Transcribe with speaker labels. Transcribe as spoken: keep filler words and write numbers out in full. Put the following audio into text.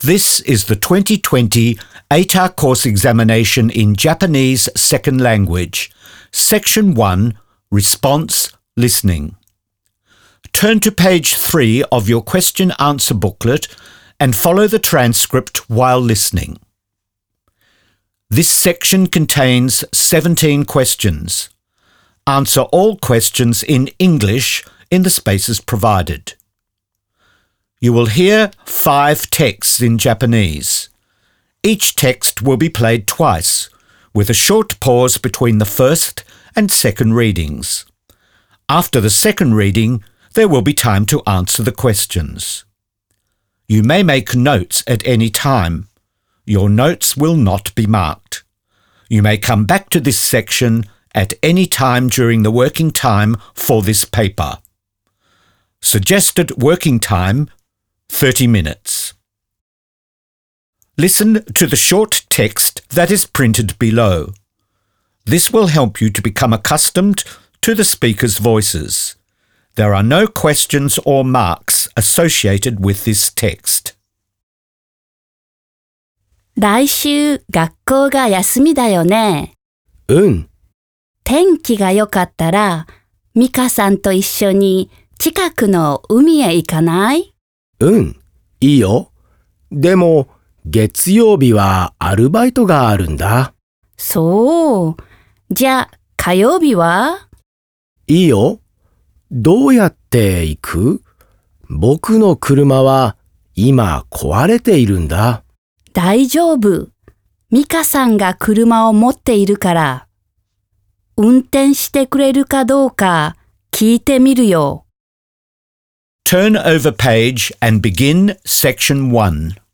Speaker 1: This is the twenty twenty A T A R Course Examination in Japanese Second Language, Section one, Response Listening. Turn to page three of your question-answer booklet and follow the transcript while listening. This section contains seventeen questions. Answer all questions in English in the spaces provided. You will hear five texts in Japanese. Each text will be played twice, with a short pause between the first and second readings. After the second reading, there will be time to answer the questions. You may make notes at any time. Your notes will not be marked. You may come back to this section at any time during the working time for this paper. Suggested working time, thirty minutes. Listen to the short text that is printed below. This will help you to become accustomed to the speaker's voices. There are no questions or marks associated with this text.
Speaker 2: 来週学校が休みだよね。
Speaker 3: うん。
Speaker 2: 天気が良かったら、ミカさんと一緒に近くの海へ行かない？
Speaker 3: うん、いいよ。でも、月曜日はアルバイトがあるんだ。
Speaker 2: そう。じゃあ、火曜日は？
Speaker 3: いいよ。どうやって行く？僕の車は今壊れているんだ。
Speaker 2: 大丈夫。ミカさんが車を持っているから。運転してくれるかどうか聞いてみるよ。
Speaker 1: Turn over page and begin section one.